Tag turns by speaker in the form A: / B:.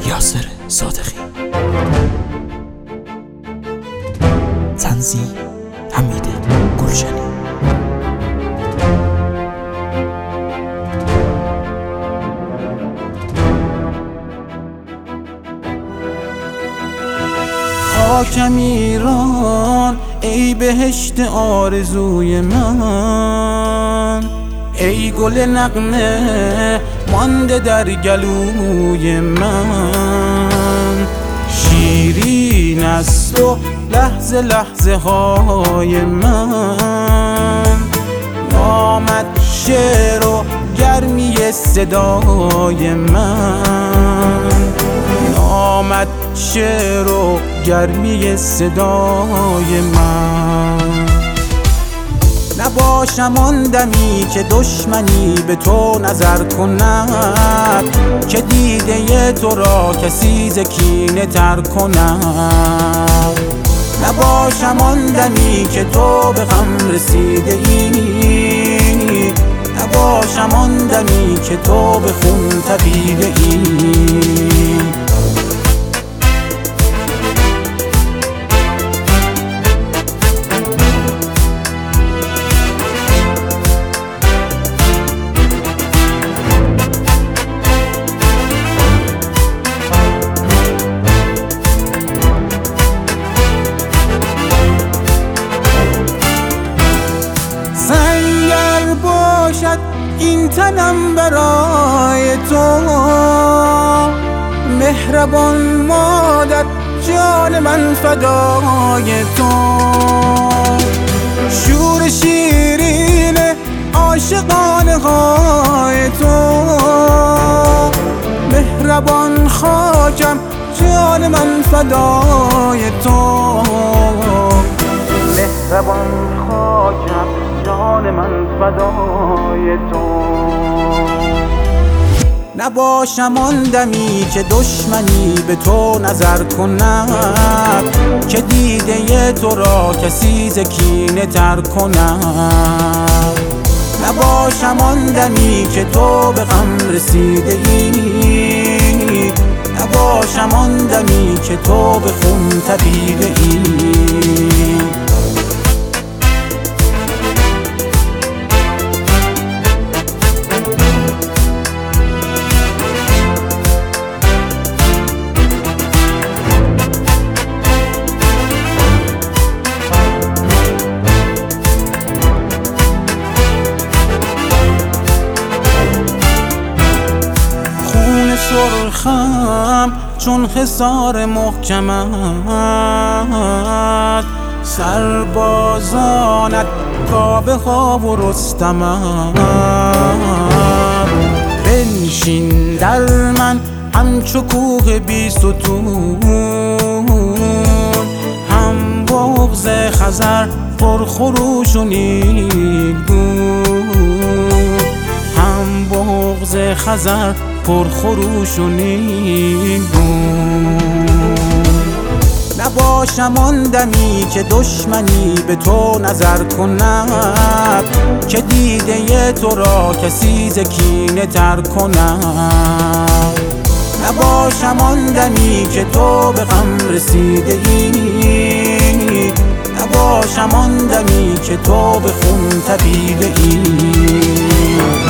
A: یاسر صادقی. تنظیم حمید گلشنی.
B: خاکم ایران ای بهشت آرزوی من، ای گل نغمه مانده در گلوی من. شیرین است و لحظه لحظه های من، نامت شعر و گرمی صدای من، نامت شعر و گرمی صدای من. نباشم آن دمی که دشمنی به تو نظر کند، که دیده تو را کسی ز کینه تر کند. نباشم آن دمی که تو به غم رسیده ای، نباشم آن دمی که تو به خون تپیده ای. سنگر باشد این تنم برای تو، مهربان مادر جان من فدای تو. شور شیرین عاشقانه های تو، مهربان خاکم جان من فدای تو. مهربان خاکم جان من فدای تو. نباشم آن دمی که دشمنی به تو نظر کند، که دیده تو را کسی ز کینه تر کند. نباشم آن دمی که تو به غم رسیده ای، نباشم آن دمی که تو به خون تپیده ای. سرخم چون حصار محکمت، سربازانت کعبه ها و رستمت. بنشین در من همچو کوه بی ستون، هم بغض خزر پرخروش و نیلگون، هم بغض خزر پرخروش و نیلگون. نباشم آن دمی که دشمنی به تو نظر کند، که دیده تو را کسی ز کینه تر کند. نباشم آن دمی که تو به غم رسیده ای، نباشم آن دمی که تو به خون تپیده ای.